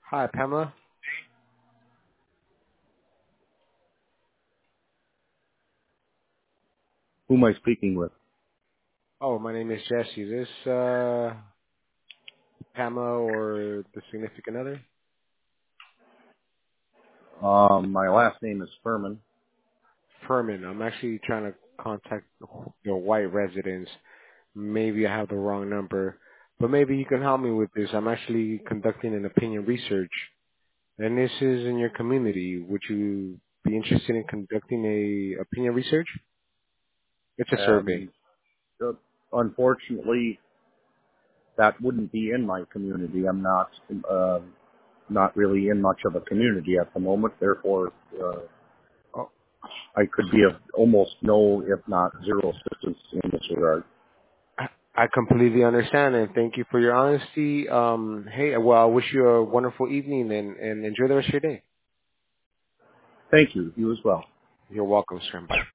Hi, Pamela. Who am I speaking with? Oh, my name is Jesse. Is this Pamela or the significant other? My last name is Furman. Furman. I'm actually trying to contact the white residents. Maybe I have the wrong number, but maybe you can help me with this. I'm actually conducting an opinion research, and this is in your community. Would you be interested in conducting a opinion research? It's a survey. Um, uh, Unfortunately, that wouldn't be in my community. I'm not really in much of a community at the moment. Therefore, Oh, I could be of almost no, if not zero, assistance in this regard. I completely understand, and thank you for your honesty. Hey, well, I wish you a wonderful evening and enjoy the rest of your day. Thank you. You as well. You're welcome, sir. Bye.